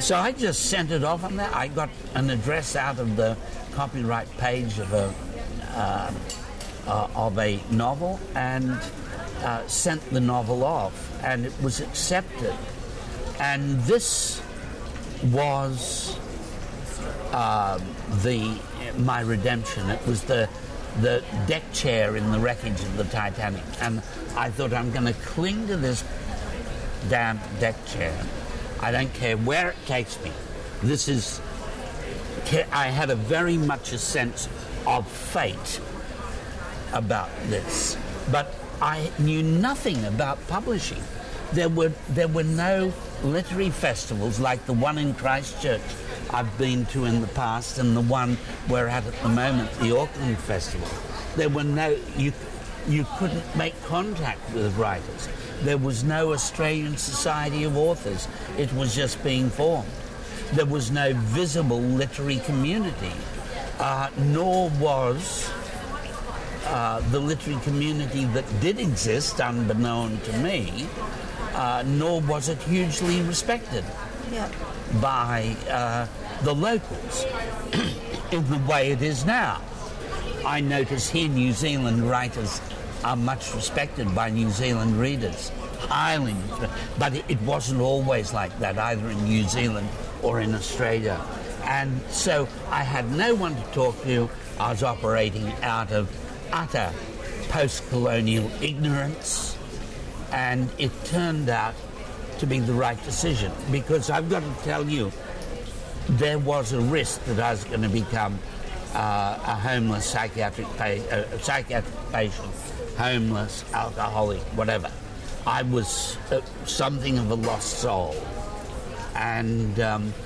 So I just sent it off on that. I got an address out of the copyright page of a novel and sent the novel off, and it was accepted. And this was my redemption. It was the deck chair in the wreckage of the Titanic, and I thought, I'm going to cling to this damn deck chair. I don't care where it takes me. I had very much a sense of fate about this, but I knew nothing about publishing. There were no literary festivals like the one in Christchurch I've been to in the past, and the one we're at the moment, the Auckland Festival. There were no, you couldn't make contact with writers. There was no Australian Society of Authors. It was just being formed. There was no visible literary community, nor was the literary community that did exist, unbeknown to me, nor was it hugely respected by the locals in the way it is now. I notice here New Zealand writers are much respected by New Zealand readers, highly, but it wasn't always like that, either in New Zealand or in Australia. And so I had no one to talk to. I was operating out of utter post-colonial ignorance, and it turned out to be the right decision, because I've got to tell you, there was a risk that I was going to become a homeless psychiatric patient, homeless, alcoholic, whatever. I was something of a lost soul, and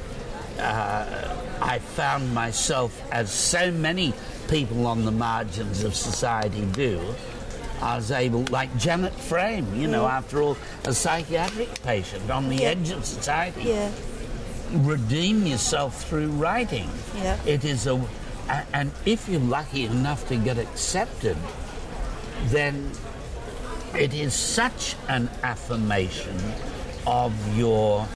I found myself, as so many people on the margins of society do, I was able, like Janet Frame, after all, a psychiatric patient on the edge of society, redeem yourself through writing. It is and if you're lucky enough to get accepted, then it is such an affirmation of your